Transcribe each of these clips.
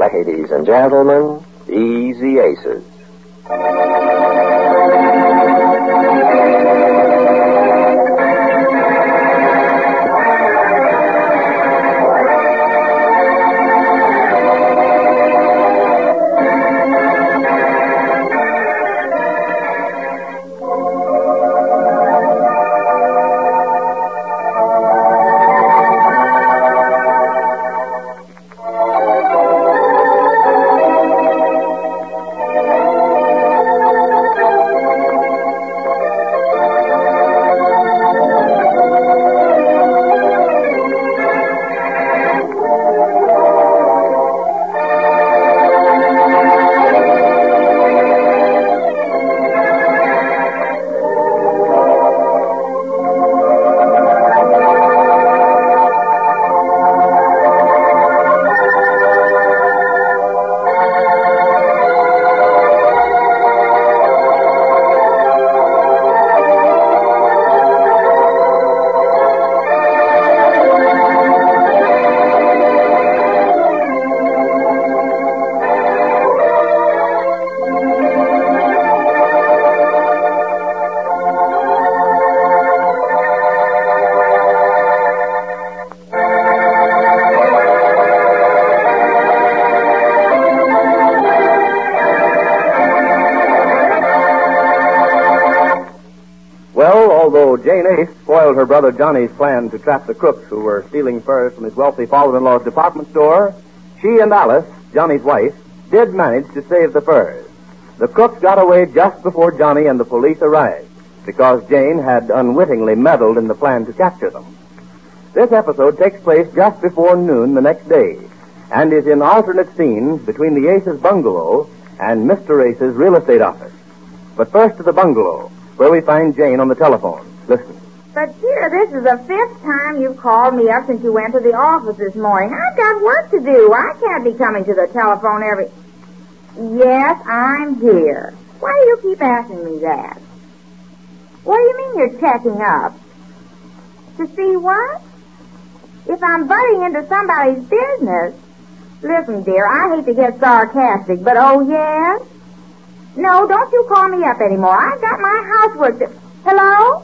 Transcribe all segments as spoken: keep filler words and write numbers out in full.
Ladies and gentlemen, Easy Aces. Although Jane Ace spoiled her brother Johnny's plan to trap the crooks who were stealing furs from his wealthy father-in-law's department store, she and Alice, Johnny's wife, did manage to save the furs. The crooks got away just before Johnny and the police arrived, because Jane had unwittingly meddled in the plan to capture them. This episode takes place just before noon the next day, and is in alternate scenes between the Aces' bungalow and Mister Ace's real estate office. But first to the bungalow, where we find Jane on the telephone. Listen. But, dear, this is the fifth time you've called me up since you went to the office this morning. I've got work to do. I can't be coming to the telephone every... Yes, I'm here. Why do you keep asking me that? What do you mean you're checking up? To see what? If I'm butting into somebody's business... Listen, dear, I hate to get sarcastic, but oh, yes? No, don't you call me up anymore. I've got my housework to... Hello?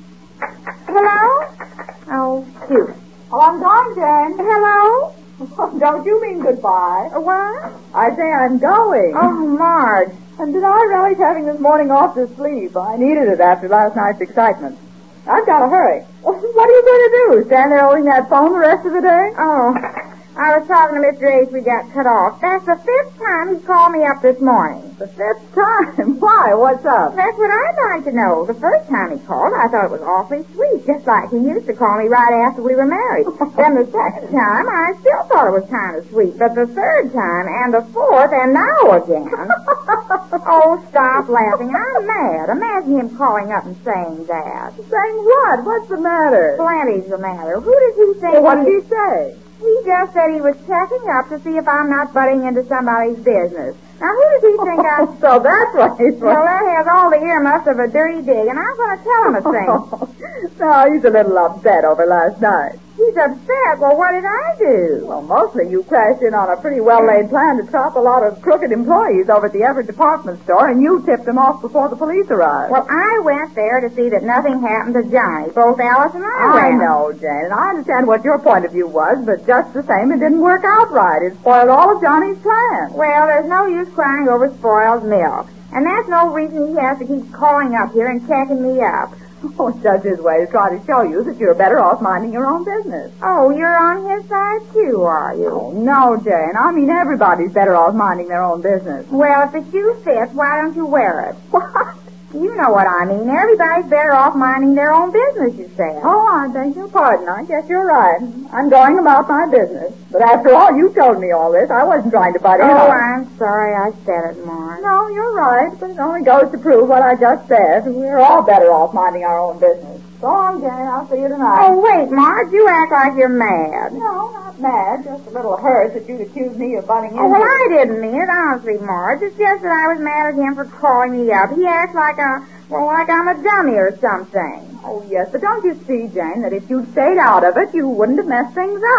Hello? Oh, shoot. Oh, I'm gone, Jane. Hello? Don't you mean goodbye? What? I say I'm going. Oh, Marge. And did I relish having this morning off to sleep? I needed it after last night's excitement. I've got to hurry. What are you going to do? Stand there holding that phone the rest of the day? Oh, I was talking to Mister Ace. We got cut off. That's the fifth time he called me up this morning. The fifth time? Why? What's up? That's what I'd like to know. The first time he called, I thought it was awfully sweet, just like he used to call me right after we were married. Then the second time, I still thought it was kind of sweet. But the third time, and the fourth, and now again. Oh, stop laughing. I'm mad. Imagine him calling up and saying that. Saying what? What's the matter? Plenty's the matter. Who does he think... Well, what he... did he say? He just said he was checking up to see if I'm not butting into somebody's business. Now, who does he think I... So that's what he's... Well, that has all the earmuffs of a dirty dig, and I'm going to tell him a thing. No, he's a little upset over last night. He's upset? Well, what did I do? Well, mostly you crashed in on a pretty well-laid plan to trap a lot of crooked employees over at the Everett department store, and you tipped them off before the police arrived. Well, I went there to see that nothing happened to Johnny. Both Alice and I I went. know, Jane, and I understand what your point of view was, but just the same, it didn't work out right. It spoiled all of Johnny's plans. Well, there's no use crying over spoiled milk. And that's no reason he has to keep calling up here and checking me up. Oh, it's just his way to try to show you that you're better off minding your own business. Oh, you're on his side, too, are you? Oh, no, Jane. I mean, everybody's better off minding their own business. Well, if the shoe fits, why don't you wear it? What? You know what I mean. Everybody's better off minding their own business, you said. Oh, I beg your pardon. I guess you're right. I'm going about my business. But after all, you told me all this. I wasn't trying to butt in. Oh, I'm sorry I said it, Marge. No, you're right. But it only goes to prove what I just said. We're all better off minding our own business. So long, Jane. I'll see you tonight. Oh, wait, Marge. You act like you're mad. No, not mad. Just a little hurt that you'd accuse me of butting in. Oh, well, I didn't mean it, honestly, Marge. It's just that I was mad at him for calling me up. He acts like a... Well, like I'm a dummy or something. Oh, yes, but don't you see, Jane, that if you'd stayed out of it, you wouldn't have messed things up.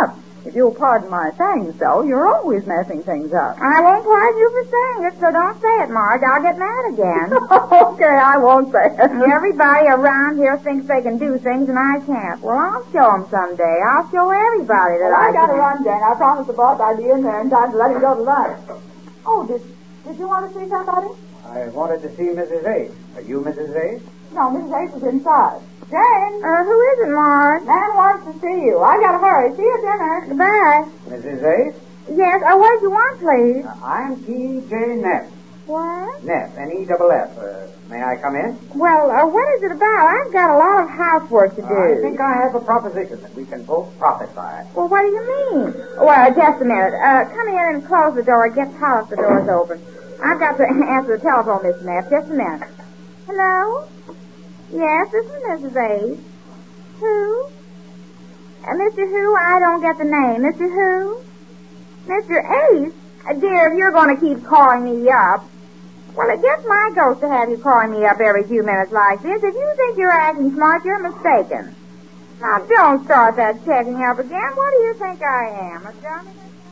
If you'll pardon my saying so, you're always messing things up. I won't pardon you for saying it, so don't say it, Marge. I'll get mad again. Okay, I won't say it. Everybody around here thinks they can do things, and I can't. Well, I'll show them someday. I'll show everybody that Well, I, I gotta can. run, Jane. I promised the boss I'd be in there in time to let him go to lunch. Oh, did did you want to see somebody? I wanted to see Missus Ace. Are you Missus Ace? No, Missus Ace is inside. Jane, Uh, who is it, Marge? man wants to see you. I gotta hurry. See you at dinner. Goodbye. Missus Ace? Yes, uh, what did you want, please? Uh, I'm T J Neff. What? Neff, N E F F. Uh, may I come in? Well, uh, what is it about? I've got a lot of housework to do. I think I have a proposition that we can both profit by. Well, what do you mean? Well, just a minute. Uh, come in and close the door. It gets hot if the door's open. I've got to answer the telephone, Miss Neff. Just a minute. Hello? Yes, this is Missus Ace. Who? Uh, Mister Who? I don't get the name. Mister Who? Mister Ace? Uh, dear, if you're going to keep calling me up, well, it gets my ghost to have you calling me up every few minutes like this. If you think you're acting smart, you're mistaken. Now, don't start that checking up again. What do you think I am, a dummy?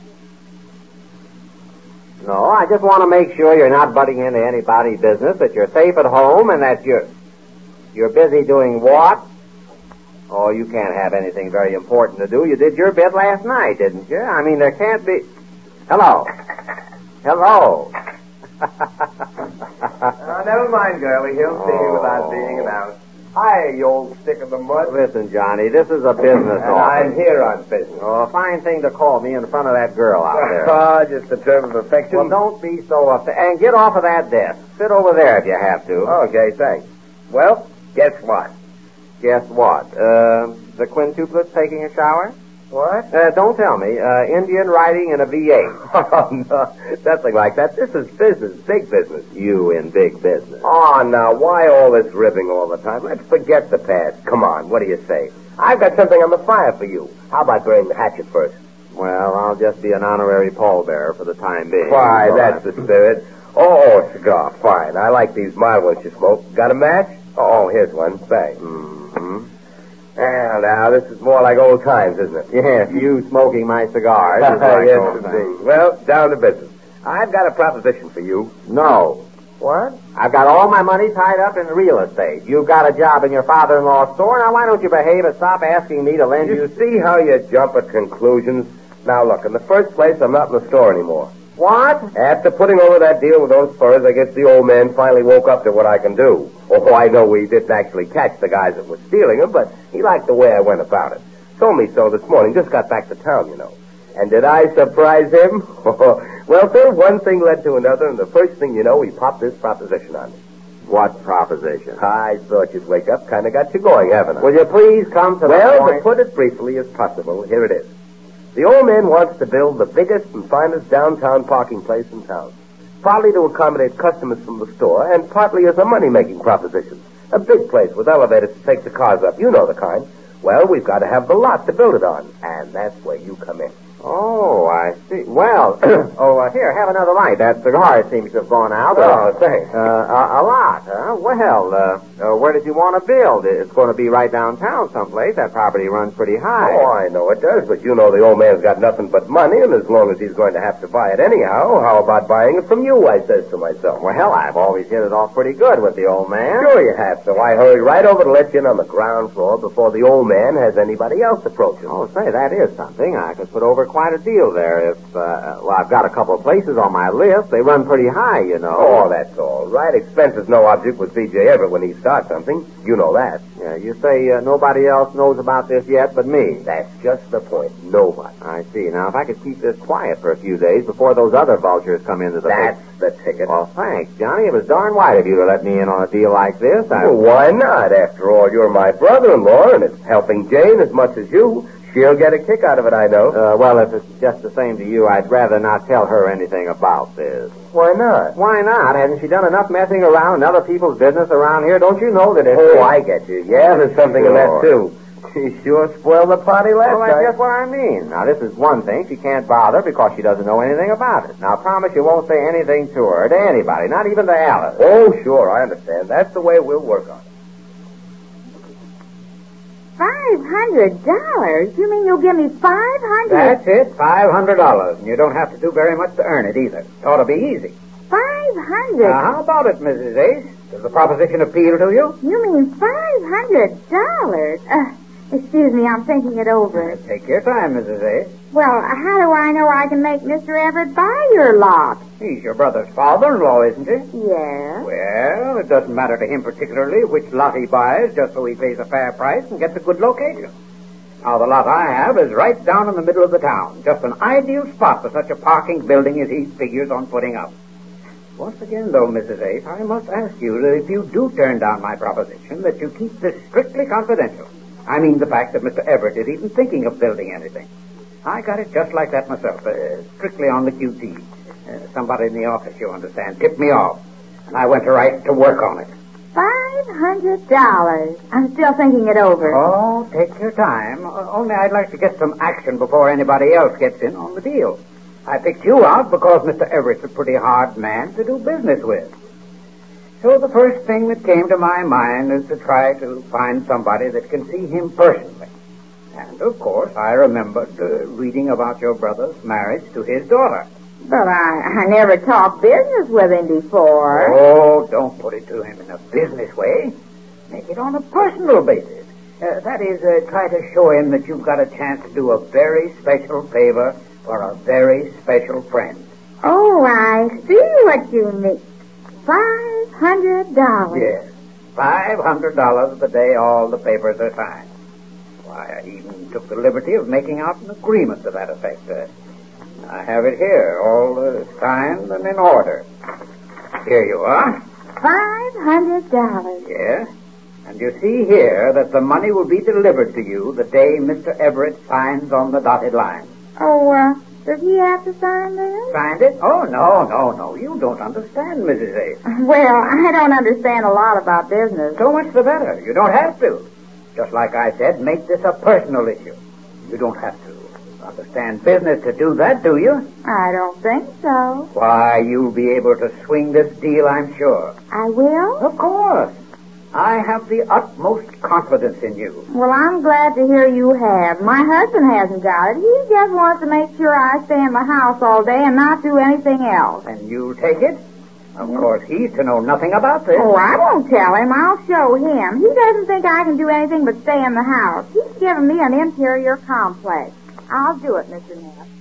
No, I just want to make sure you're not butting into anybody's business, that you're safe at home, and that you're you're busy doing what? Oh, you can't have anything very important to do. You did your bit last night, didn't you? I mean, there can't be... Hello. Hello. Oh, never mind, girlie. He'll see you without being announced. Hi, you old stick in the mud. Listen, Johnny, this is a business And I'm office. here on business. Oh, a fine thing to call me in front of that girl out there. Ah, just a term of affection. Well, don't be so upset. And get off of that desk. Sit over there if you have to. Okay, thanks. Well, guess what? Guess what? Uh, the quintuplet's taking a shower? What? Uh, don't tell me. Uh, Indian riding in a V eight. Oh, no, nothing like that. This is business, big business. You in big business. Oh, now, why all this ribbing all the time? Let's forget the past. Come on, what do you say? I've got something on the fire for you. How about burning the hatchet first? Well, I'll just be an honorary pallbearer for the time being. Fine, All that's right. the spirit. Oh, cigar, fine. I like these mild ones you smoke. Got a match? Oh, here's one. Thanks. Mm-hmm. Well, now, this is more like old times, isn't it? Yes, you smoking my cigars. is like yes, old times. indeed. Well, down to business. I've got a proposition for you. No. What? I've got all my money tied up in real estate. You've got a job in your father-in-law's store. Now, why don't you behave and stop asking me to lend you... You see how you jump at conclusions? Now, look, in the first place, I'm not in the store anymore. What? After putting over that deal with those furs, I guess the old man finally woke up to what I can do. Oh, I know we didn't actually catch the guys that were stealing them, but he liked the way I went about it. Told me so this morning. Just got back to town, you know. And did I surprise him? Well, sir, one thing led to another, and the first thing you know, he popped this proposition on me. What proposition? I thought you'd wake up. Kind of got you going, haven't I? Will you please come to the Well, point? to put it briefly as possible, here it is. The old man wants to build the biggest and finest downtown parking place in town. Partly to accommodate customers from the store, and partly as a money-making proposition. A big place with elevators to take the cars up. You know the kind. Well, we've got to have the lot to build it on. And that's where you come in. Oh, I see. Well, oh, uh, here, have another light. That cigar seems to have gone out. Oh, thanks. Uh, a, a lot, huh? Well, uh, uh, where did you want to build? It's going to be right downtown someplace. That property runs pretty high. Oh, I know it does, but you know the old man's got nothing but money, and as long as he's going to have to buy it anyhow, how about buying it from you, I says to myself. Well, I've always hit it off pretty good with the old man. Sure you have, so I hurry right over to let you in on the ground floor before the old man has anybody else approach him. Oh, say, that is something. I could put over quite a deal there if, uh, well, I've got a couple of places on my list. They run pretty high, you know. Oh, that's all right. Expense is no object with V J Everett when he starts something. You know that. Yeah, you say uh, nobody else knows about this yet but me. That's just the point. Nobody. I see. Now, if I could keep this quiet for a few days before those other vultures come into the That's picture. the ticket. Well, thanks, Johnny. It was darn white of you to let me in on a deal like this. I... Well, why not? After all, you're my brother-in-law, and it's helping Jane as much as you. She'll get a kick out of it, I know. Uh, well, if it's just the same to you, I'd rather not tell her anything about this. Why not? Why not? Hasn't she done enough messing around in other people's business around here? Don't you know that it's... Oh, I get you. Yeah, there's something in that, Sure. too. She sure spoiled the party last Well, that's night. just what I mean. Now, this is one thing. She can't bother because she doesn't know anything about it. Now, promise you won't say anything to her, to anybody, not even to Alice. Oh, sure, I understand. That's the way we'll work on it. Five hundred dollars? You mean you'll give me five hundred? That's it, five hundred dollars, and you don't have to do very much to earn it either. It ought to be easy. Five hundred? Now, how about it, Missus Ace? Does the proposition appeal to you? You mean five hundred dollars? Uh, excuse me, I'm thinking it over. Take your time, Missus Ace. Well, how do I know I can make Mister Everett buy your lot? He's your brother's father-in-law, isn't he? Yes. Well, it doesn't matter to him particularly which lot he buys, just so he pays a fair price and gets a good location. Now, the lot I have is right down in the middle of the town. Just an ideal spot for such a parking building as he figures on putting up. Once again, though, Missus Ace, I must ask you that if you do turn down my proposition, that you keep this strictly confidential. I mean the fact that Mister Everett is even thinking of building anything. I got it just like that myself, uh, strictly on the Q T. Uh, somebody in the office, you understand, tipped me off, and I went to right to work on it. Five hundred dollars. I'm still thinking it over. Oh, take your time. Uh, only I'd like to get some action before anybody else gets in on the deal. I picked you out because Mister Everett's a pretty hard man to do business with. So the first thing that came to my mind is to try to find somebody that can see him personally. And, of course, I remembered uh, reading about your brother's marriage to his daughter. But I, I never talked business with him before. Oh, don't put it to him in a business way. Make it on a personal basis. Uh, that is, uh, try to show him that you've got a chance to do a very special favor for a very special friend. Oh, I see what you mean. Five hundred dollars. Yes. Five hundred dollars the day all the papers are signed. Why, I even took the liberty of making out an agreement to that effect. Uh, I have it here, all uh, signed and in order. Here you are. Five hundred dollars. Yes. And you see here that the money will be delivered to you the day Mister Everett signs on the dotted line. Oh, uh, does he have to sign this? Signed it? Oh, no, no, no. You don't understand, Missus Ace. Well, I don't understand a lot about business. So much the better. You don't have to. Just like I said, make this a personal issue. You don't have to understand business to do that, do you? I don't think so. Why, you'll be able to swing this deal, I'm sure. I will? Of course. I have the utmost confidence in you. Well, I'm glad to hear you have. My husband hasn't got it. He just wants to make sure I stay in the house all day and not do anything else. And you'll take it? Of course, he's to know nothing about this. Oh, I won't tell him. I'll show him. He doesn't think I can do anything but stay in the house. He's given me an interior complex. I'll do it, Mister Neff.